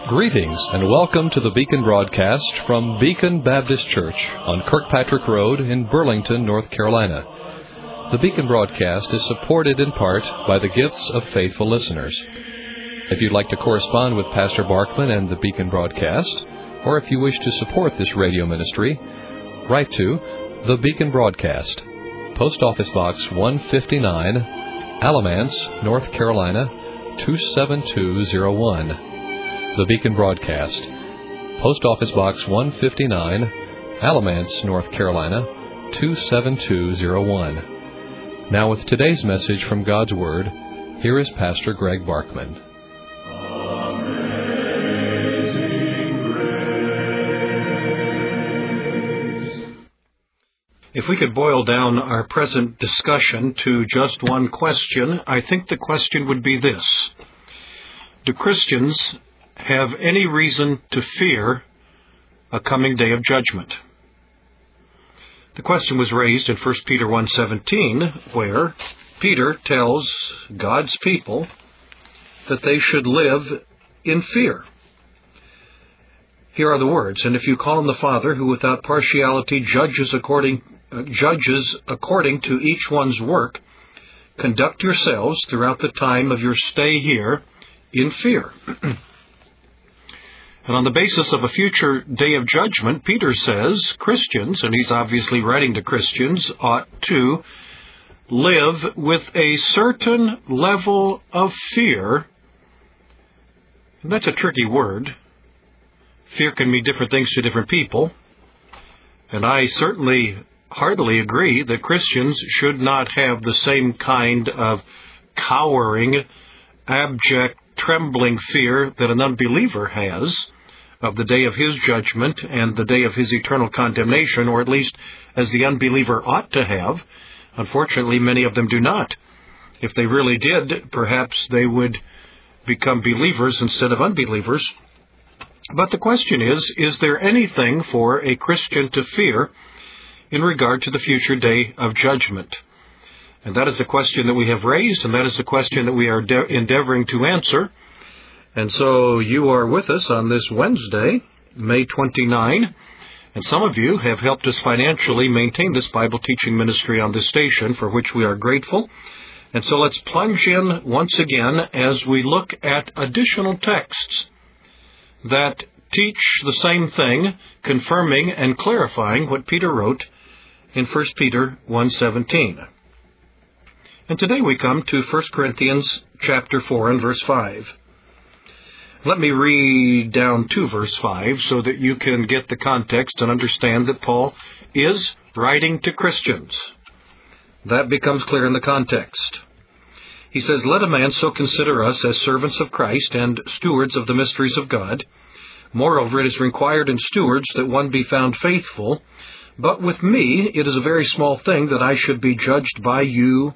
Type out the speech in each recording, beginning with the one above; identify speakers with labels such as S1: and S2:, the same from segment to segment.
S1: Greetings and welcome to the Beacon broadcast from Beacon Baptist Church on Kirkpatrick Road in Burlington, North Carolina. The Beacon broadcast is supported in part by the gifts of faithful listeners. If you'd like to correspond with Pastor Barkman and the Beacon broadcast, or if you wish to support this radio ministry, write to the Beacon broadcast, Post Office Box 159, Alamance, North Carolina 27201. The Beacon broadcast, Post Office Box 159, Alamance, North Carolina 27201. Now with today's message from God's Word, here is Pastor Greg Barkman.
S2: If we could boil down our present discussion to just one question, I think the question would be this: do Christians have any reason to fear a coming day of judgment? The question was raised in 1 Peter 1:17, where Peter tells God's people that they should live in fear. Here are the words: "And if you call on the Father, who without partiality judges according to each one's work, conduct yourselves throughout the time of your stay here in fear." And on the basis of a future day of judgment, Peter says Christians, and he's obviously writing to Christians, ought to live with a certain level of fear. And that's a tricky word. Fear can mean different things to different people. And I certainly heartily agree that Christians should not have the same kind of cowering, abject, trembling fear that an unbeliever has of the day of his judgment and the day of his eternal condemnation, or at least as the unbeliever ought to have. Unfortunately, many of them do not. If they really did, perhaps they would become believers instead of unbelievers. But the question is there anything for a Christian to fear in regard to the future day of judgment? And that is the question that we have raised, and that is the question that we are endeavoring to answer. And so you are with us on this Wednesday, May 29, and some of you have helped us financially maintain this Bible teaching ministry on this station, for which we are grateful. And so let's plunge in once again as we look at additional texts that teach the same thing, confirming and clarifying what Peter wrote in 1 Peter 1:17. And today we come to 1 Corinthians chapter 4 and verse 5. Let me read down to verse 5 so that you can get the context and understand that Paul is writing to Christians. That becomes clear in the context. He says, "Let a man so consider us as servants of Christ and stewards of the mysteries of God. Moreover, it is required in stewards that one be found faithful. But with me it is a very small thing that I should be judged by you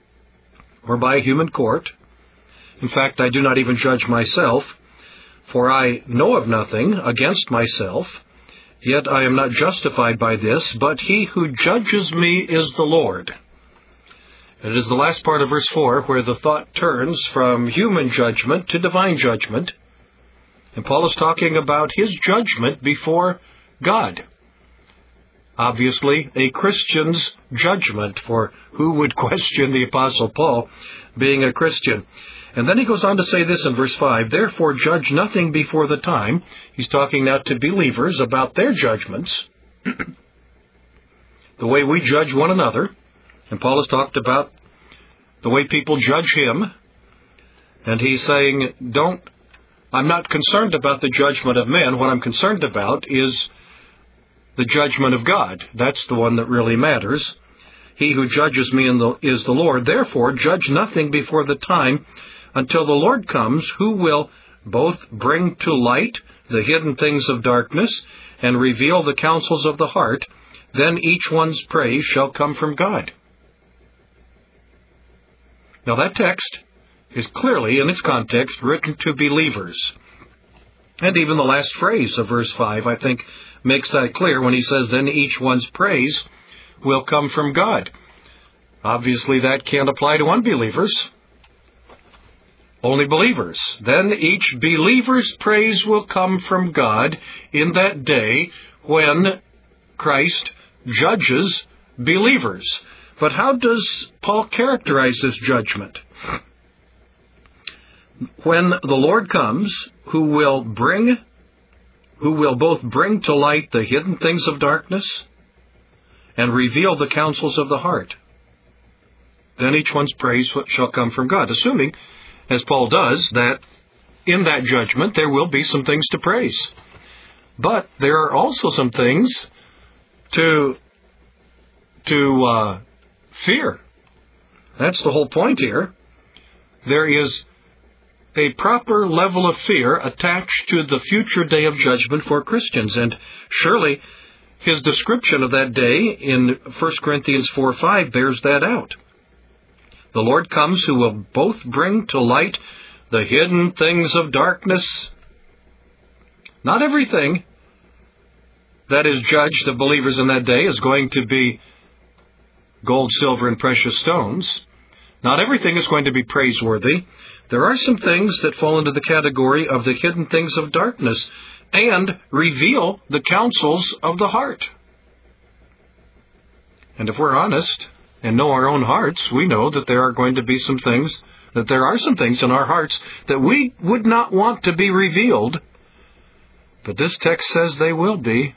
S2: or by a human court. In fact, I do not even judge myself, for I know of nothing against myself. Yet I am not justified by this, but he who judges me is the Lord." It is the last part of verse 4 where the thought turns from human judgment to divine judgment. And Paul is talking about his judgment before God. Obviously, a Christian's judgment, for who would question the Apostle Paul being a Christian? And then he goes on to say this in verse 5, "Therefore judge nothing before the time." He's talking now to believers about their judgments, the way we judge one another. And Paul has talked about the way people judge him. And he's saying, I'm not concerned about the judgment of men. What I'm concerned about is the judgment of God. That's the one that really matters. "He who judges me is the Lord. Therefore judge nothing before the time until the Lord comes, who will both bring to light the hidden things of darkness and reveal the counsels of the heart. Then each one's praise shall come from God." Now that text is clearly, in its context, written to believers. And even the last phrase of verse 5, I think, makes that clear when he says, "Then each one's praise will come from God." Obviously, that can't apply to unbelievers. only believers. Then each believer's praise will come from God in that day when Christ judges believers. But how does Paul characterize this judgment? When the Lord comes, who will both bring to light the hidden things of darkness and reveal the counsels of the heart. Then each one's praise shall come from God, assuming, as Paul does, that in that judgment there will be some things to praise. But there are also some things to fear. That's the whole point here. There is a proper level of fear attached to the future day of judgment for Christians. And surely his description of that day in 1 Corinthians 4:5 bears that out. The Lord comes who will both bring to light the hidden things of darkness. Not everything that is judged of believers in that day is going to be gold, silver, and precious stones. Not everything is going to be praiseworthy. There are some things that fall into the category of the hidden things of darkness and reveal the counsels of the heart. And if we're honest and know our own hearts, we know that there are going to be some things, that there are some things in our hearts that we would not want to be revealed, but this text says they will be.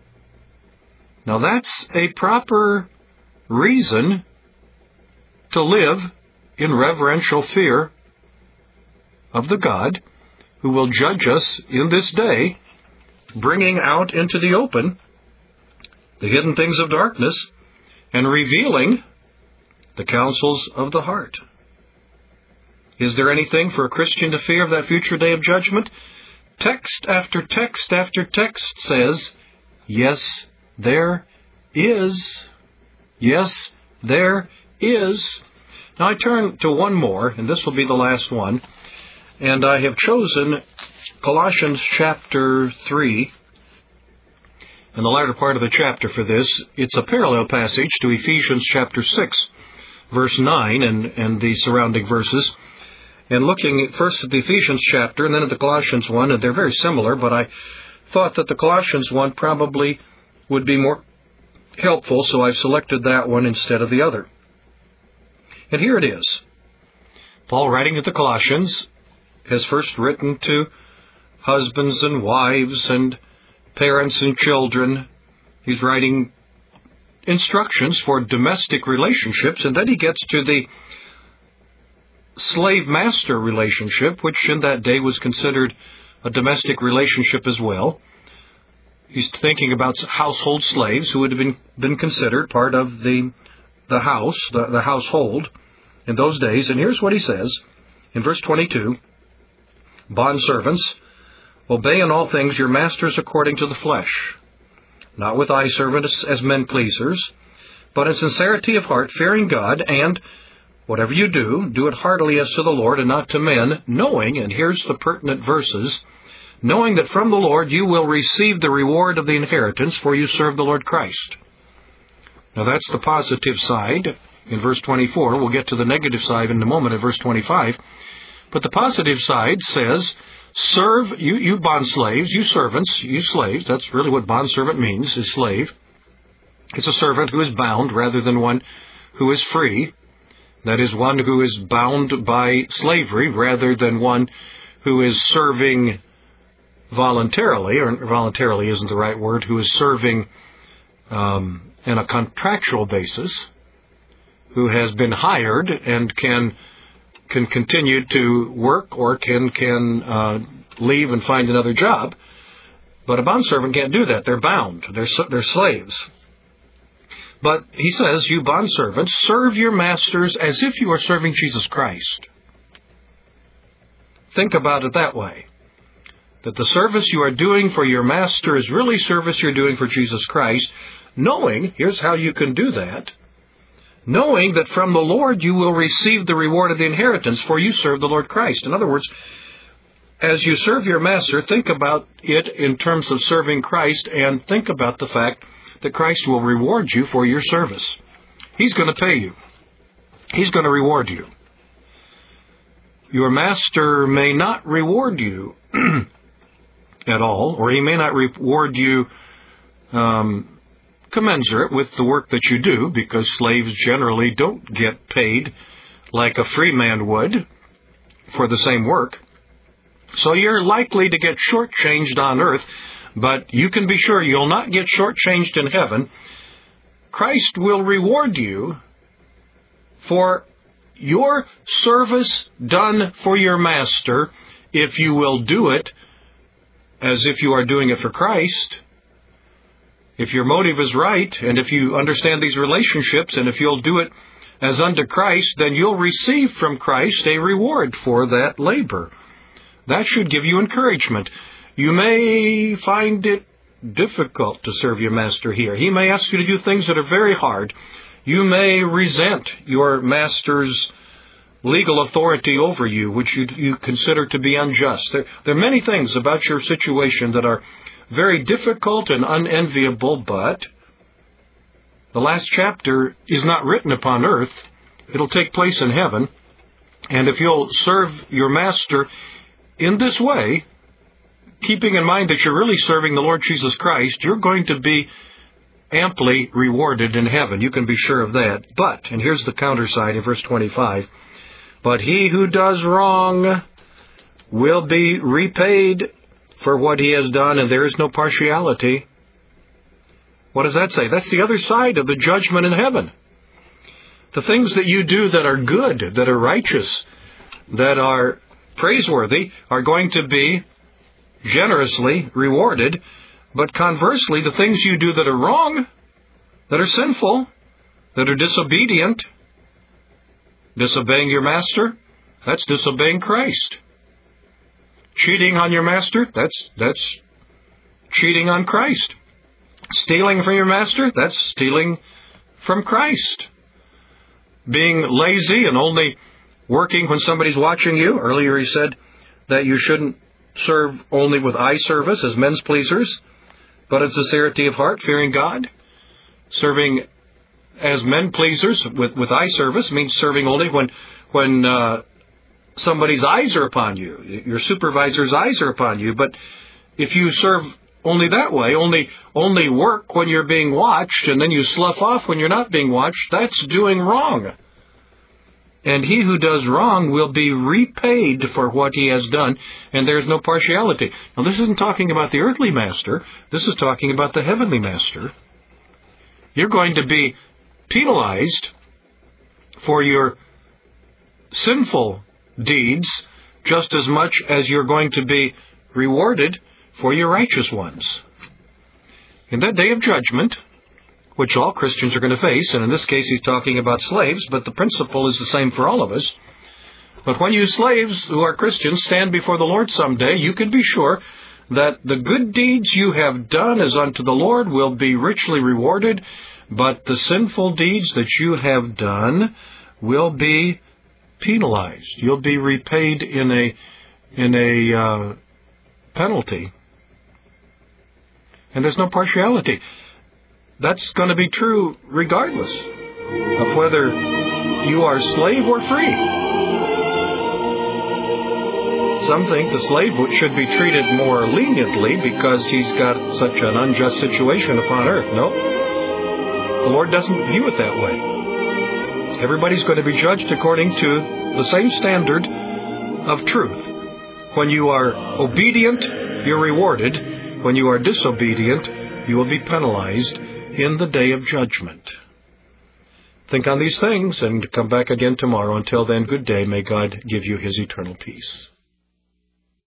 S2: Now that's a proper reason to live in reverential fear of the God who will judge us in this day, bringing out into the open the hidden things of darkness and revealing the counsels of the heart. Is there anything for a Christian to fear of that future day of judgment? Text after text after text says, yes, there is. Yes, there is. Now I turn to one more, and this will be the last one, and I have chosen Colossians chapter 3, in the latter part of the chapter for this. It's a parallel passage to Ephesians chapter 6, verse 9, and the surrounding verses. And looking first at the Ephesians chapter and then at the Colossians one, and they're very similar, but I thought that the Colossians one probably would be more helpful, so I've selected that one instead of the other. And here it is. Paul, writing to the Colossians, has first written to husbands and wives and parents and children. He's writing instructions for domestic relationships, and then he gets to the slave-master relationship, which in that day was considered a domestic relationship as well. He's thinking about household slaves who would have been considered part of the house, the household in those days. And here's what he says in verse 22, Bondservants, obey in all things your masters according to the flesh, not with eye service as men pleasers, but in sincerity of heart, fearing God, and whatever you do, do it heartily as to the Lord and not to men, knowing, and here's the pertinent verses, knowing that from the Lord you will receive the reward of the inheritance, for you serve the Lord Christ. Now that's the positive side in verse 24. We'll get to the negative side in a moment in verse 25. But the positive side says, serve, you bondslaves, you servants, you slaves. That's really what bondservant means, is slave. It's a servant who is bound rather than one who is free. That is, one who is bound by slavery rather than one who is serving voluntarily, or voluntarily isn't the right word, who is serving in a contractual basis, who has been hired and can continue to work or can leave and find another job. But a bondservant can't do that. They're bound. They're slaves. But he says, you bondservants, serve your masters as if you are serving Jesus Christ. Think about it that way. That the service you are doing for your master is really service you're doing for Jesus Christ, knowing, here's how you can do that, knowing that from the Lord you will receive the reward of the inheritance, for you serve the Lord Christ. In other words, as you serve your master, think about it in terms of serving Christ, and think about the fact that Christ will reward you for your service. He's going to pay you. He's going to reward you. your master may not reward you at all, or he may not reward you commensurate with the work that you do, because slaves generally don't get paid like a free man would for the same work. So you're likely to get shortchanged on earth, but you can be sure you'll not get shortchanged in heaven. Christ will reward you for your service done for your master, if you will do it as if you are doing it for Christ. If your motive is right, and if you understand these relationships, and if you'll do it as unto Christ, then you'll receive from Christ a reward for that labor. That should give you encouragement. You may find it difficult to serve your master here. He may ask you to do things that are very hard. You may resent your master's legal authority over you, which you consider to be unjust. There are many things about your situation that are very difficult and unenviable, but the last chapter is not written upon earth. It'll take place in heaven. And if you'll serve your master in this way, keeping in mind that you're really serving the Lord Jesus Christ, you're going to be amply rewarded in heaven. You can be sure of that. But, and here's the counterside in verse 25, but he who does wrong will be repaid for what he has done, and there is no partiality. What does that say? That's the other side of the judgment in heaven. The things that you do that are good, that are righteous, that are praiseworthy, are going to be generously rewarded. But conversely, the things you do that are wrong, that are sinful, that are disobedient, disobeying your master, that's disobeying Christ. Cheating on your master, that's cheating on Christ. Stealing from your master, that's stealing from Christ. Being lazy and only working when somebody's watching you. Earlier he said that you shouldn't serve only with eye service as men's pleasers, but in sincerity of heart, fearing God. Serving as men pleasers with eye service means serving only when somebody's eyes are upon you. Your supervisor's eyes are upon you. But if you serve only that way, only work when you're being watched, and then you slough off when you're not being watched, that's doing wrong. And he who does wrong will be repaid for what he has done, and there's no partiality. Now, this isn't talking about the earthly master. This is talking about the heavenly master. You're going to be penalized for your sinful deeds just as much as you're going to be rewarded for your righteous ones. In that day of judgment, which all Christians are going to face, and in this case he's talking about slaves, but the principle is the same for all of us. But when you slaves who are Christians stand before the Lord someday, you can be sure that the good deeds you have done as unto the Lord will be richly rewarded, but the sinful deeds that you have done will be penalized. You'll be repaid in a penalty. And there's no partiality. That's going to be true regardless of whether you are slave or free. Some think the slave should be treated more leniently because he's got such an unjust situation upon earth. No, the Lord doesn't view it that way. Everybody's going to be judged according to the same standard of truth. When you are obedient, you're rewarded. When you are disobedient, you will be penalized in the day of judgment. Think on these things and come back again tomorrow. Until then, good day. May God give you His eternal peace.